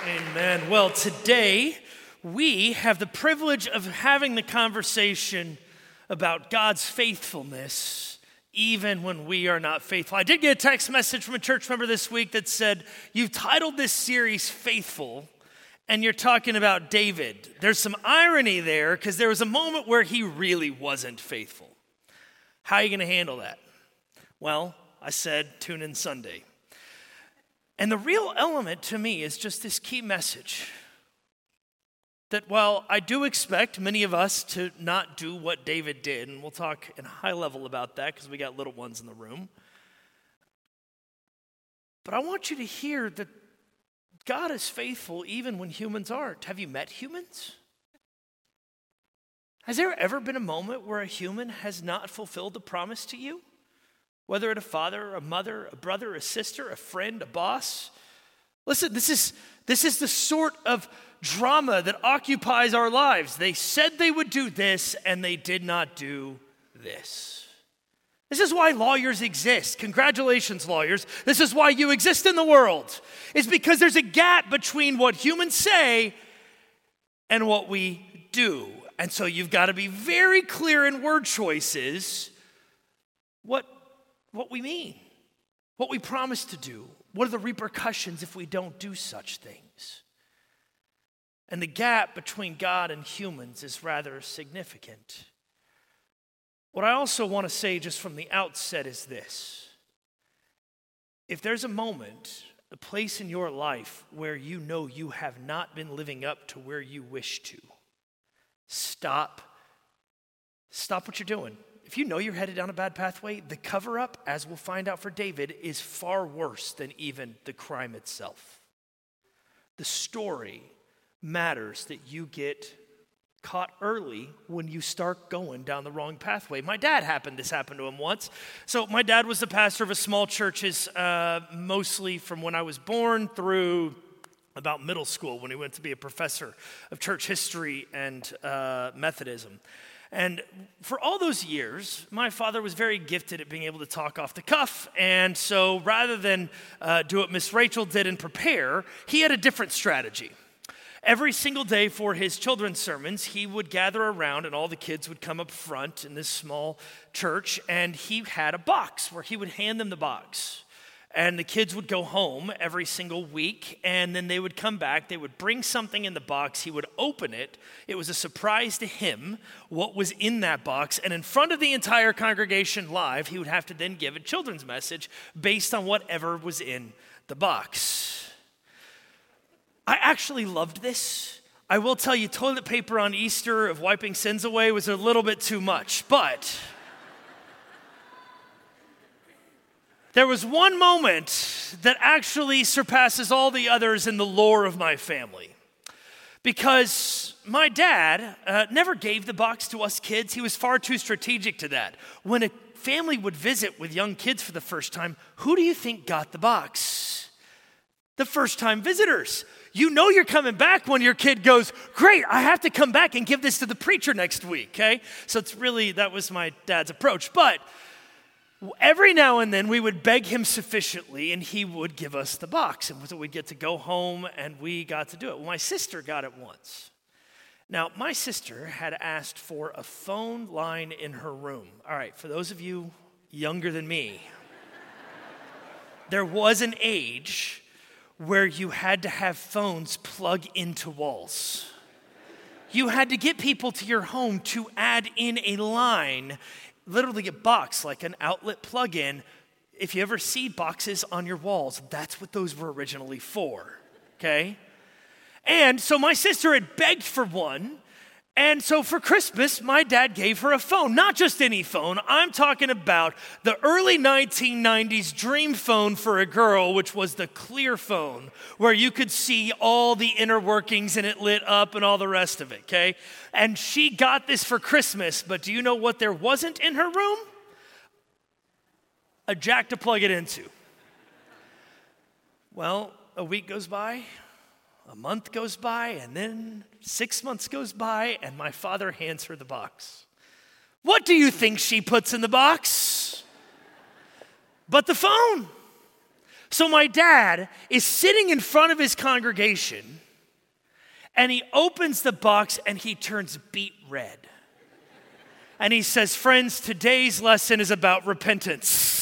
Amen. Well, today we have the privilege of having the conversation about God's faithfulness even when we are not faithful. I did get a text message from a church member this week that said, "You've titled this series Faithful, and you're talking about David." There's some irony there because there was a moment where he really wasn't faithful. How are you going to handle that? Well, I said, tune in Sunday. And the real element to me is just this key message that while I do expect many of us to not do what David did, and we'll talk in a high level about that because we got little ones in the room, but I want you to hear that God is faithful even when humans aren't. Have you met humans? Has there ever been a moment where a human has not fulfilled a promise to you? Whether it's a father, a mother, a brother, a sister, a friend, a boss. Listen, this is the sort of drama that occupies our lives. They said they would do this, and they did not do this. This is why lawyers exist. Congratulations, lawyers. This is why you exist in the world. It's because there's a gap between what humans say and what we do. And so you've got to be very clear in word choices what we mean, what we promise to do, what are the repercussions if we don't do such things. And the gap between God and humans is rather significant. What I also want to say just from the outset is this. If there's a moment, a place in your life where you know you have not been living up to where you wish to, stop what you're doing. If you know you're headed down a bad pathway, the cover-up, as we'll find out for David, is far worse than even the crime itself. The story matters that you get caught early when you start going down the wrong pathway. This happened to him once. So my dad was the pastor of a small churches, mostly from when I was born through about middle school when he went to be a professor of church history and Methodism. And for all those years, my father was very gifted at being able to talk off the cuff. And so rather than do what Miss Rachel did and prepare, he had a different strategy. Every single day for his children's sermons, he would gather around and all the kids would come up front in this small church. And he had a box where he would hand them the box. And the kids would go home every single week, and then they would come back. They would bring something in the box. He would open it. It was a surprise to him what was in that box. And in front of the entire congregation live, he would have to then give a children's message based on whatever was in the box. I actually loved this. I will tell you, toilet paper on Easter of wiping sins away was a little bit too much, but there was one moment that actually surpasses all the others in the lore of my family. Because my dad never gave the box to us kids. He was far too strategic to that. When a family would visit with young kids for the first time, who do you think got the box? The first-time visitors. You know you're coming back when your kid goes, "Great, I have to come back and give this to the preacher next week," okay? So that was my dad's approach. But every now and then we would beg him sufficiently and he would give us the box. And so we'd get to go home and we got to do it. Well, my sister got it once. Now, my sister had asked for a phone line in her room. All right, for those of you younger than me, there was an age where you had to have phones plug into walls. You had to get people to your home to add in a line, literally a box, like an outlet plug-in. If you ever see boxes on your walls, that's what those were originally for, okay? And so my sister had begged for one, and so for Christmas, my dad gave her a phone. Not just any phone. I'm talking about the early 1990s dream phone for a girl, which was the clear phone, where you could see all the inner workings and it lit up and all the rest of it, okay? And she got this for Christmas, but do you know what there wasn't in her room? A jack to plug it into. Well, a week goes by. A month goes by, and then 6 months goes by, and my father hands her the box. What do you think she puts in the box? But the phone. So my dad is sitting in front of his congregation, and he opens the box and he turns beet red. And he says, friends, today's lesson is about repentance.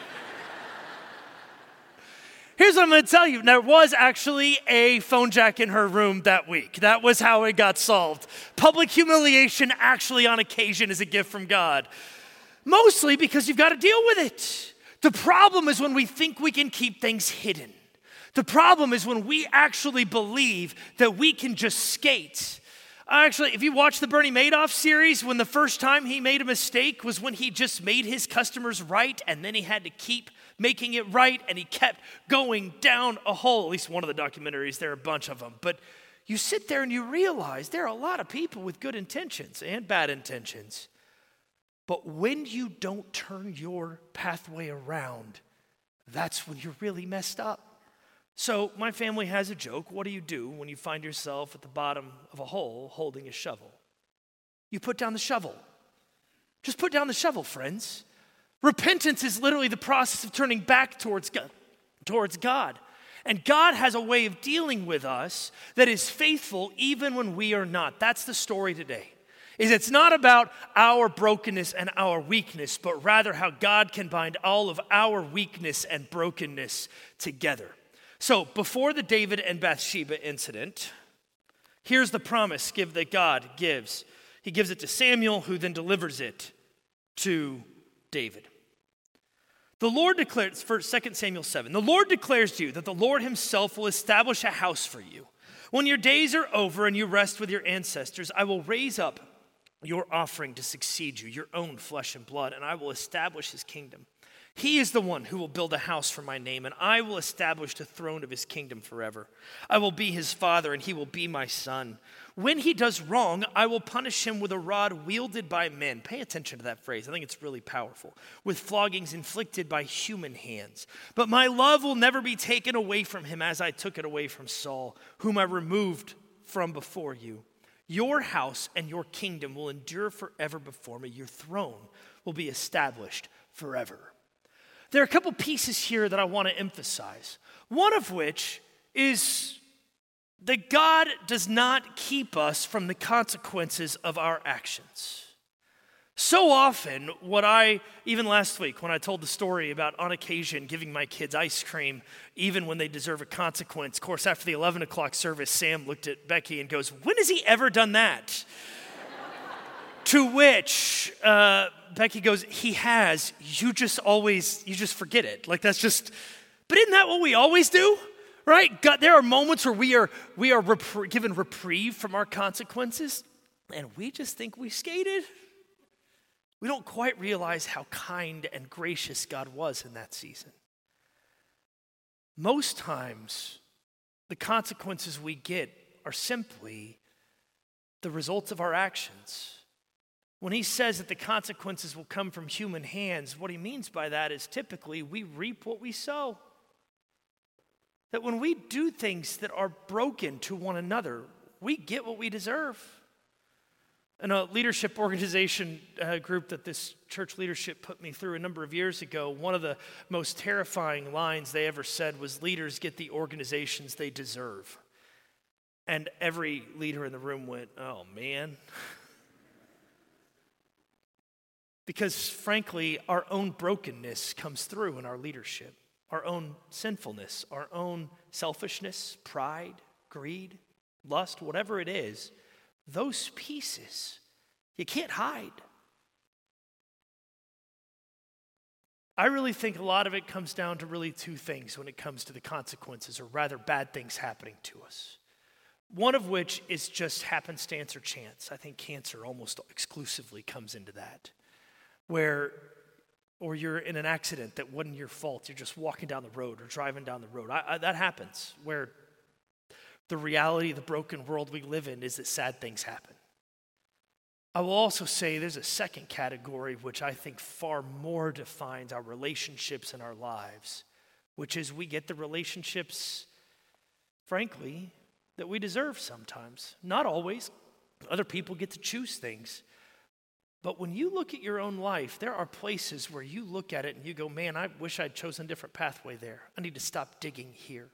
Here's what I'm going to tell you. There was actually a phone jack in her room that week. That was how it got solved. Public humiliation actually on occasion is a gift from God. Mostly because you've got to deal with it. The problem is when we think we can keep things hidden. The problem is when we actually believe that we can just skate. Actually, if you watch the Bernie Madoff series, when the first time he made a mistake was when he just made his customers right, and then he had to keep making it right, and he kept going down a hole. At least one of the documentaries, there are a bunch of them. But you sit there and you realize there are a lot of people with good intentions and bad intentions. But when you don't turn your pathway around, that's when you're really messed up. So my family has a joke. What do you do when you find yourself at the bottom of a hole holding a shovel? You put down the shovel. Just put down the shovel, friends. Repentance is literally the process of turning back towards God. And God has a way of dealing with us that is faithful even when we are not. That's the story today. It's not about our brokenness and our weakness, but rather how God can bind all of our weakness and brokenness together. So before the David and Bathsheba incident, here's the promise that God gives. He gives it to Samuel, who then delivers it to David. The Lord declares, for 2 Samuel 7, the Lord declares to you that the Lord himself will establish a house for you. When your days are over and you rest with your ancestors, I will raise up your offering to succeed you, your own flesh and blood, and I will establish his kingdom. He is the one who will build a house for my name, and I will establish the throne of his kingdom forever. I will be his father, and he will be my son. When he does wrong, I will punish him with a rod wielded by men. Pay attention to that phrase. I think it's really powerful. With floggings inflicted by human hands. But my love will never be taken away from him as I took it away from Saul, whom I removed from before you. Your house and your kingdom will endure forever before me. Your throne will be established forever. There are a couple pieces here that I want to emphasize. One of which is that God does not keep us from the consequences of our actions. So often, even last week when I told the story about on occasion giving my kids ice cream even when they deserve a consequence. Of course, after the 11 o'clock service, Sam looked at Becky and goes, when has he ever done that? To which Becky goes, he has, you just forget it. Like that's just, but isn't that what we always do? Right? God, there are moments where we are given reprieve from our consequences, and we just think we skated. We don't quite realize how kind and gracious God was in that season. Most times, the consequences we get are simply the results of our actions. When he says that the consequences will come from human hands, what he means by that is typically we reap what we sow. That when we do things that are broken to one another, we get what we deserve. In a leadership organization group that this church leadership put me through a number of years ago, one of the most terrifying lines they ever said was, leaders get the organizations they deserve. And every leader in the room went, oh man. Because frankly, our own brokenness comes through in our leadership. Our own sinfulness, our own selfishness, pride, greed, lust, whatever it is, those pieces, you can't hide. I really think a lot of it comes down to really two things when it comes to the consequences, or rather bad things happening to us. One of which is just happenstance or chance. I think cancer almost exclusively comes into that. Or you're in an accident that wasn't your fault. You're just walking down the road or driving down the road. That happens, where the reality of the broken world we live in is that sad things happen. I will also say there's a second category which I think far more defines our relationships in our lives, which is we get the relationships, frankly, that we deserve sometimes. Not always. Other people get to choose things. But when you look at your own life, there are places where you look at it and you go, man, I wish I'd chosen a different pathway there. I need to stop digging here.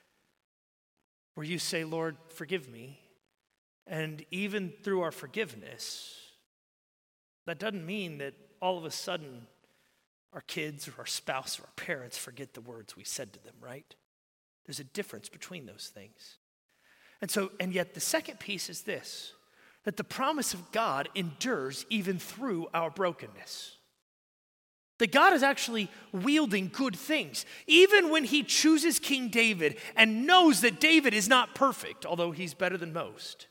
Where you say, Lord, forgive me. And even through our forgiveness, that doesn't mean that all of a sudden our kids or our spouse or our parents forget the words we said to them, right? There's a difference between those things. And yet the second piece is this, that the promise of God endures even through our brokenness. That God is actually wielding good things. Even when he chooses King David and knows that David is not perfect, although he's better than most.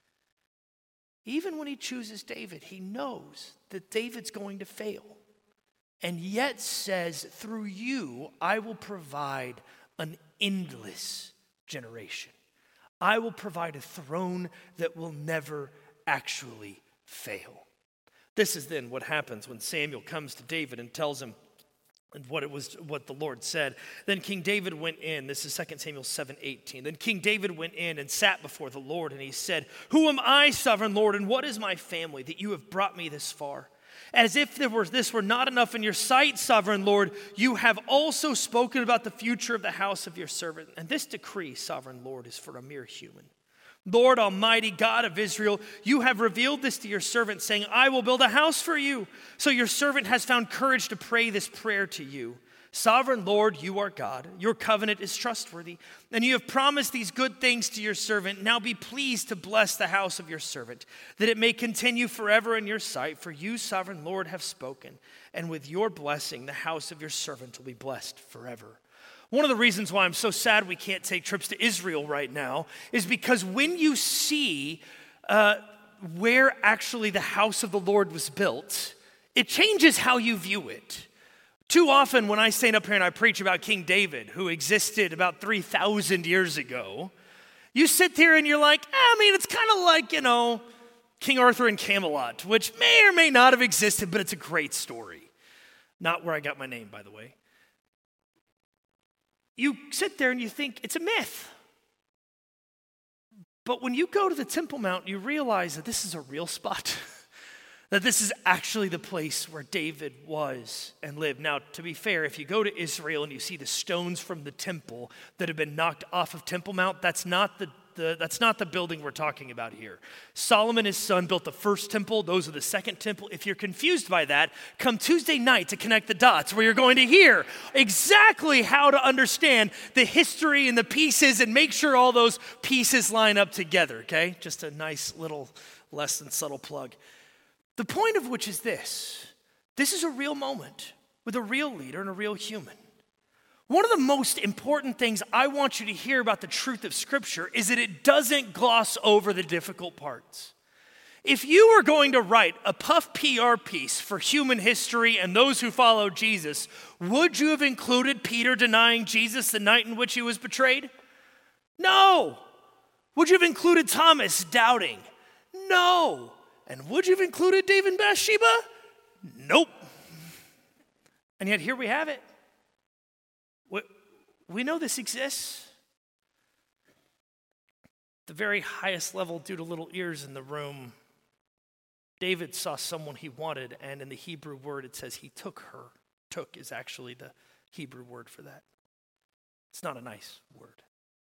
Even when he chooses David, he knows that David's going to fail. And yet says, through you, I will provide an endless generation. I will provide a throne that will never actually fail. This is then what happens when Samuel comes to David and tells him what the Lord said. Then King David went in. This is 2 Samuel 7:18. Then King David went in and sat before the Lord, and he said, "Who am I, sovereign Lord, and what is my family that you have brought me this far? As if this were not enough in your sight, sovereign Lord, you have also spoken about the future of the house of your servant. And this decree, sovereign Lord, is for a mere human. Lord Almighty God of Israel, you have revealed this to your servant, saying, I will build a house for you. So your servant has found courage to pray this prayer to you. Sovereign Lord, you are God. Your covenant is trustworthy, and you have promised these good things to your servant. Now be pleased to bless the house of your servant, that it may continue forever in your sight. For you, sovereign Lord, have spoken, and with your blessing, the house of your servant will be blessed forever." One of the reasons why I'm so sad we can't take trips to Israel right now is because when you see where actually the house of the Lord was built, it changes how you view it. Too often when I stand up here and I preach about King David, who existed about 3,000 years ago, you sit there and you're like, it's kind of like, King Arthur and Camelot, which may or may not have existed, but it's a great story. Not where I got my name, by the way. You sit there and you think it's a myth. But when you go to the Temple Mount, you realize that this is a real spot. That this is actually the place where David was and lived. Now, to be fair, if you go to Israel and you see the stones from the temple that have been knocked off of Temple Mount, that's not the building we're talking about here. Solomon, his son, built the first temple. Those are the second temple. If you're confused by that, come Tuesday night to Connect the Dots, where you're going to hear exactly how to understand the history and the pieces and make sure all those pieces line up together, okay? Just a nice little less than subtle plug. The point of which is this is a real moment with a real leader and a real human. One of the most important things I want you to hear about the truth of Scripture is that it doesn't gloss over the difficult parts. If you were going to write a puff PR piece for human history and those who follow Jesus, would you have included Peter denying Jesus the night in which he was betrayed? No. Would you have included Thomas doubting? No. And would you have included David and Bathsheba? Nope. And yet here we have it. We know this exists. The very highest level, due to little ears in the room, David saw someone he wanted, and in the Hebrew word it says he took her. Took is actually the Hebrew word for that. It's not a nice word.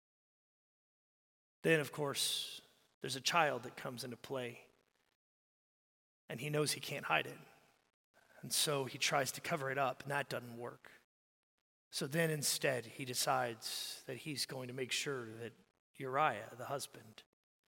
Then, of course, there's a child that comes into play. And he knows he can't hide it. And so he tries to cover it up, and that doesn't work. So then instead, he decides that he's going to make sure that Uriah, the husband,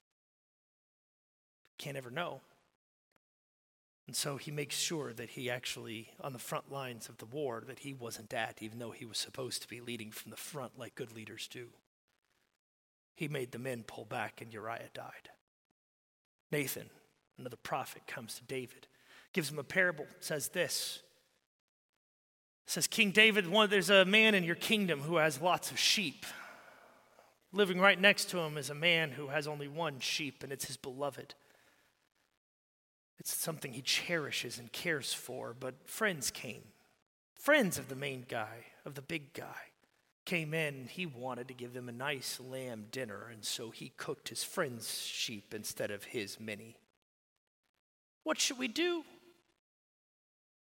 can't ever know. And so he makes sure that he actually, on the front lines of the war, that he wasn't at, even though he was supposed to be leading from the front like good leaders do. He made the men pull back, and Uriah died. Nathan, another prophet, comes to David, gives him a parable, says this. It says, King David, there's a man in your kingdom who has lots of sheep. Living right next to him is a man who has only one sheep, and it's his beloved. It's something he cherishes and cares for, but friends came. Friends of the main guy, of the big guy, came in, and he wanted to give them a nice lamb dinner, and so he cooked his friend's sheep instead of his many. What should we do?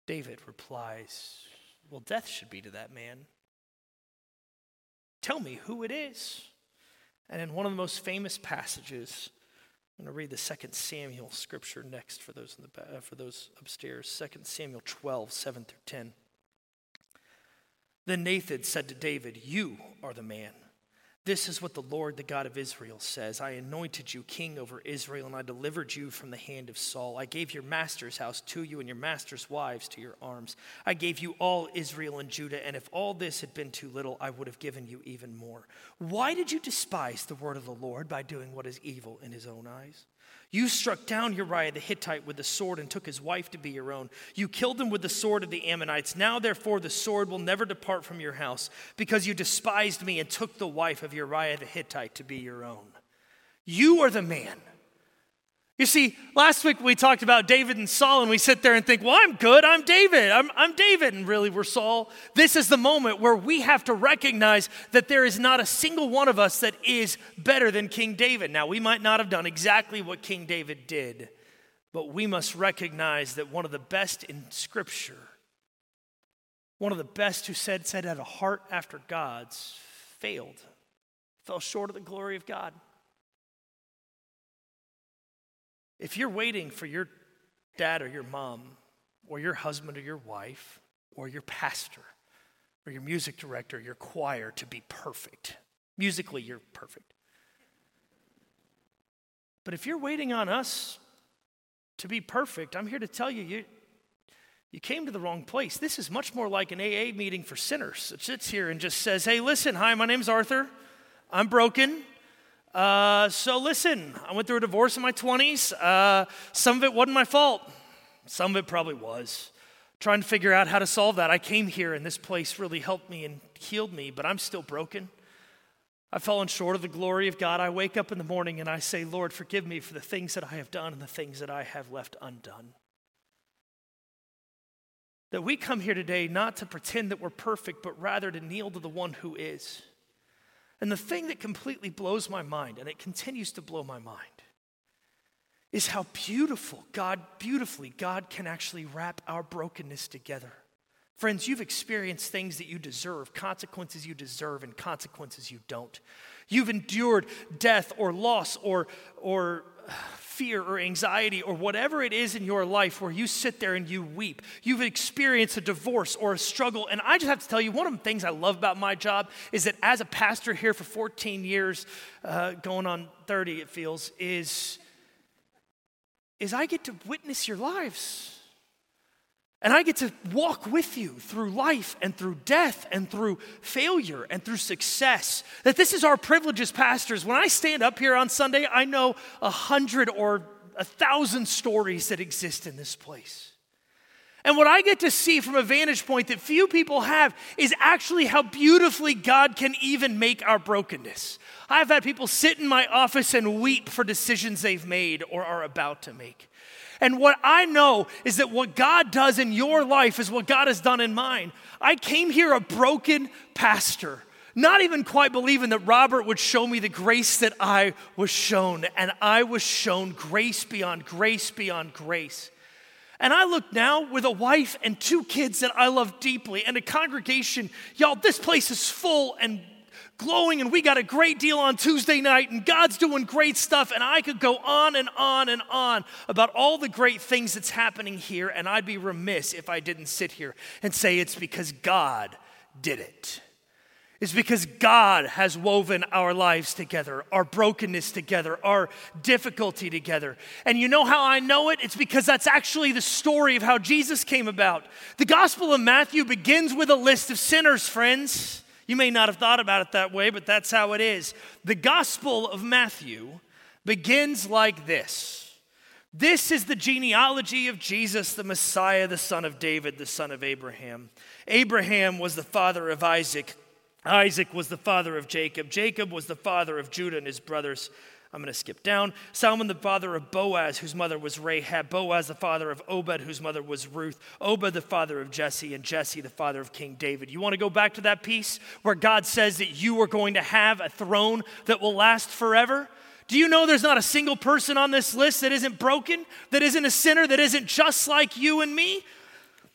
David replies, well, death should be to that man. Tell me who it is. And in one of the most famous passages, I'm going to read the 2 Samuel scripture next for those for those upstairs. 2 Samuel 12, 7 through 10. Then Nathan said to David, you are the man. This is what the Lord, the God of Israel, says. I anointed you king over Israel, and I delivered you from the hand of Saul. I gave your master's house to you and your master's wives to your arms. I gave you all Israel and Judah, and if all this had been too little, I would have given you even more. Why did you despise the word of the Lord by doing what is evil in his own eyes? You struck down Uriah the Hittite with the sword and took his wife to be your own. You killed him with the sword of the Ammonites. Now, therefore, the sword will never depart from your house, because you despised me and took the wife of Uriah the Hittite to be your own. You are the man. You see, last week we talked about David and Saul, and we sit there and think, well, I'm good, I'm David, I'm David, and really we're Saul. This is the moment where we have to recognize that there is not a single one of us that is better than King David. Now, we might not have done exactly what King David did, but we must recognize that one of the best in Scripture, one of the best who said had a heart after God's, fell short of the glory of God. If you're waiting for your dad or your mom or your husband or your wife or your pastor or your music director, your choir to be perfect, musically you're perfect. But if you're waiting on us to be perfect, I'm here to tell you, you came to the wrong place. This is much more like an AA meeting for sinners. It sits here and just says, hey, listen, hi, my name's Arthur. I'm broken. So listen, I went through a divorce in my 20s. Some of it wasn't my fault. Some of it probably was. Trying to figure out how to solve that. I came here and this place really helped me and healed me, but I'm still broken. I've fallen short of the glory of God. I wake up in the morning and I say, Lord, forgive me for the things that I have done and the things that I have left undone. That we come here today not to pretend that we're perfect, but rather to kneel to the one who is. And the thing that completely blows my mind, and it continues to blow my mind, is how beautifully God can actually wrap our brokenness together. Friends, you've experienced things that you deserve, consequences you deserve, and consequences you don't. You've endured death or loss or fear or anxiety or whatever it is in your life where you sit there and you weep. You've experienced a divorce or a struggle. And I just have to tell you, one of the things I love about my job is that as a pastor here for 14 years, going on 30 it feels, is I get to witness your lives. And I get to walk with you through life and through death and through failure and through success. That this is our privilege as pastors. When I stand up here on Sunday, I know 100 or 1,000 stories that exist in this place. And what I get to see from a vantage point that few people have is actually how beautifully God can even make our brokenness. I've had people sit in my office and weep for decisions they've made or are about to make. And what I know is that what God does in your life is what God has done in mine. I came here a broken pastor, not even quite believing that Robert would show me the grace that I was shown. And I was shown grace beyond grace beyond grace. And I look now with a wife and 2 kids that I love deeply and a congregation. Y'all, this place is full and glowing, and we got a great deal on Tuesday night, and God's doing great stuff, and I could go on and on and on about all the great things that's happening here, and I'd be remiss if I didn't sit here and say it's because God did it. It's because God has woven our lives together, our brokenness together, our difficulty together. And you know how I know it? It's because that's actually the story of how Jesus came about. The Gospel of Matthew begins with a list of sinners, friends. You may not have thought about it that way, but that's how it is. The Gospel of Matthew begins like this. This is the genealogy of Jesus, the Messiah, the son of David, the son of Abraham. Abraham was the father of Isaac. Isaac was the father of Jacob. Jacob was the father of Judah and his brothers. I'm going to skip down. Solomon, the father of Boaz, whose mother was Rahab. Boaz, the father of Obed, whose mother was Ruth. Obed, the father of Jesse, and Jesse, the father of King David. You want to go back to that piece where God says that you are going to have a throne that will last forever? Do you know there's not a single person on this list that isn't broken, that isn't a sinner, that isn't just like you and me?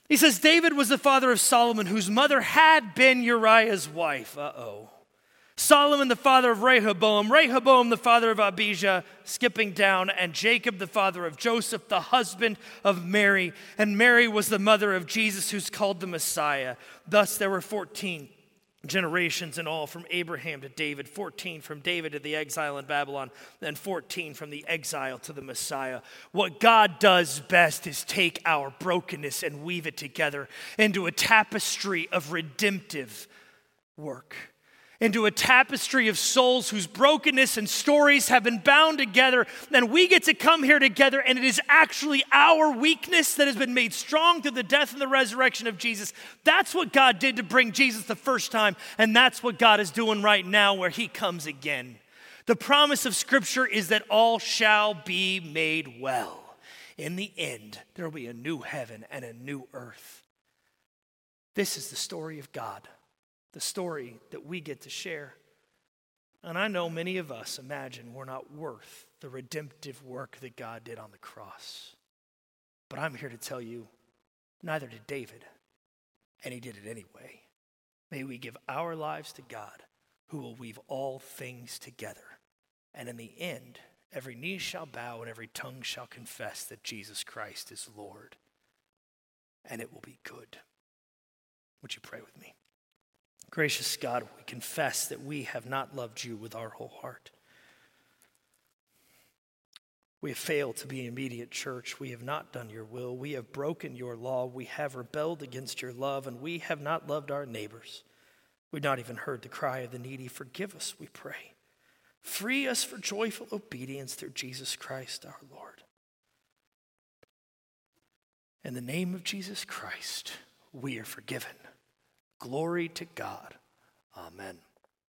He says, David was the father of Solomon, whose mother had been Uriah's wife. Solomon, the father of Rehoboam. Rehoboam, the father of Abijah, skipping down. And Jacob, the father of Joseph, the husband of Mary. And Mary was the mother of Jesus, who's called the Messiah. Thus there were 14 generations in all from Abraham to David, 14 from David to the exile in Babylon, and 14 from the exile to the Messiah. What God does best is take our brokenness and weave it together into a tapestry of redemptive work, into a tapestry of souls whose brokenness and stories have been bound together. And we get to come here together, and it is actually our weakness that has been made strong through the death and the resurrection of Jesus. That's what God did to bring Jesus the first time, and that's what God is doing right now where he comes again. The promise of Scripture is that all shall be made well. In the end, there will be a new heaven and a new earth. This is the story of God. The story that we get to share. And I know many of us imagine we're not worth the redemptive work that God did on the cross. But I'm here to tell you, neither did David, and he did it anyway. May we give our lives to God, who will weave all things together. And in the end, every knee shall bow and every tongue shall confess that Jesus Christ is Lord. And it will be good. Would you pray with me? Gracious God, we confess that we have not loved you with our whole heart. We have failed to be an immediate church. We have not done your will. We have broken your law. We have rebelled against your love, and we have not loved our neighbors. We've not even heard the cry of the needy. Forgive us, we pray. Free us for joyful obedience through Jesus Christ our Lord. In the name of Jesus Christ, we are forgiven. Glory to God. Amen.